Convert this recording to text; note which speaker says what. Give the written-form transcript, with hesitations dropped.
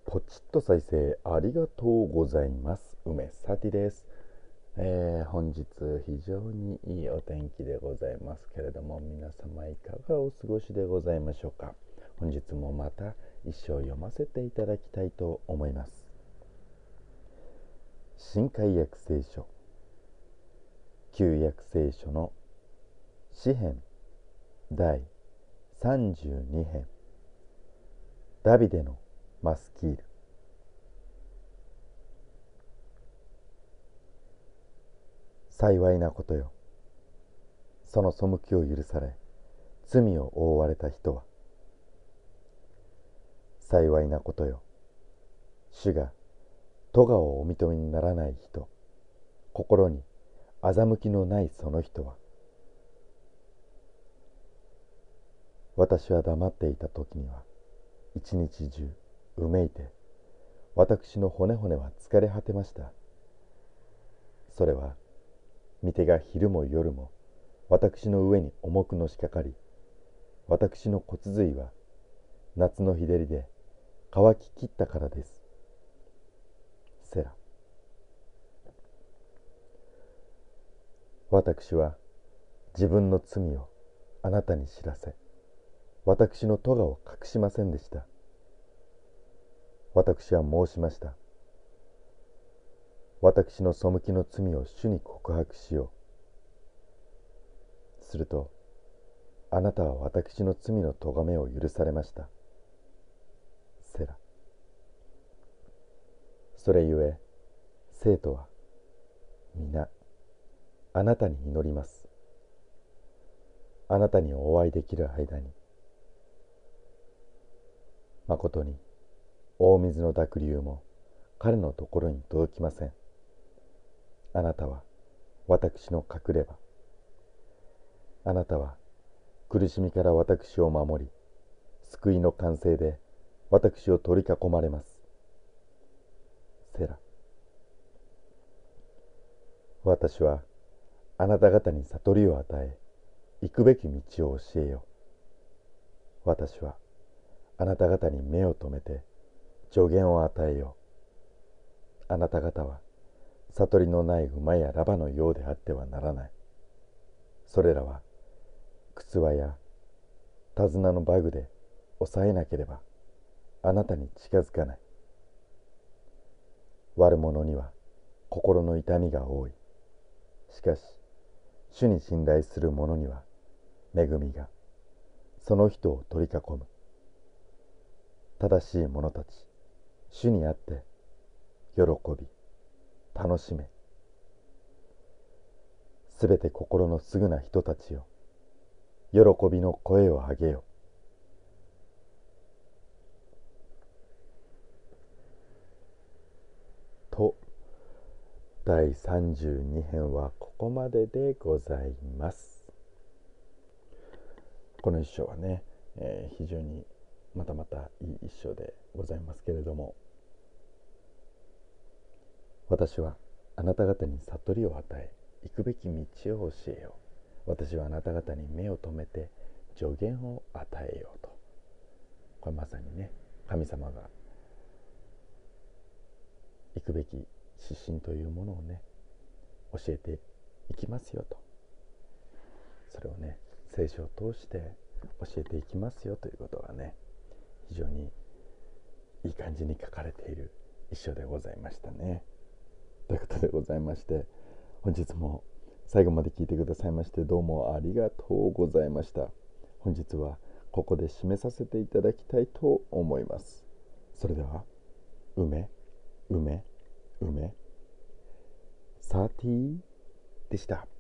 Speaker 1: ポチッと再生ありがとうございます。梅サティです。本日非常にいいお天気でございますけれども、皆様いかがお過ごしでございましょうか。本日もまた一章読ませていただきたいと思います。新海約聖書旧約聖書の詩編第32編、ダビデのマスキール。幸いなことよ、その背きを許され罪を覆われた人は。幸いなことよ、主が咎をお認めにならない人、心に欺きのないその人は。私は黙っていた時には一日中うめいて、私の骨々は疲れ果てました。それは御手が昼も夜も私の上に重くのしかかり、私の骨髄は夏の日照りで乾ききったからです。セラ。私は自分の罪をあなたに知らせ、私の咎を隠しませんでした。私は申しました。私の背きの罪を主に告白しよう。すると、あなたは私の罪の咎めを許されました。セラ。それゆえ、生徒は皆あなたに祈ります。あなたにお会いできる間に。まことに大水の濁流も彼のところに届きません。あなたは私の隠れ場。あなたは苦しみから私を守り、救いの完成で私を取り囲まれます。セラ。私はあなた方に悟りを与え、行くべき道を教えよう。私はあなた方に目を留めて助言を与えよう。あなた方は悟りのない馬やラバのようであってはならない。それらは靴輪や手綱のバグで抑えなければあなたに近づかない。悪者には心の痛みが多い。しかし主に信頼する者には恵みがその人を取り囲む。正しい者たち、主にあって喜び楽しめ。すべて心のすぐな人たちよ、喜びの声を上げよ。と、第32編はここまででございます。この一章はね、非常にまたいい一章でございますけれども、私はあなた方に悟りを与え、行くべき道を教えよう。私はあなた方に目を留めて助言を与えようと。これまさにね、神様が行くべき指針というものをね、教えていきますよと。それをね、聖書を通して教えていきますよということがね、非常にいい感じに書かれている一章でございましたね。ということでございまして、本日も最後まで聞いてくださいましてどうもありがとうございました。本日はここで締めさせていただきたいと思います。それでは、梅30でした。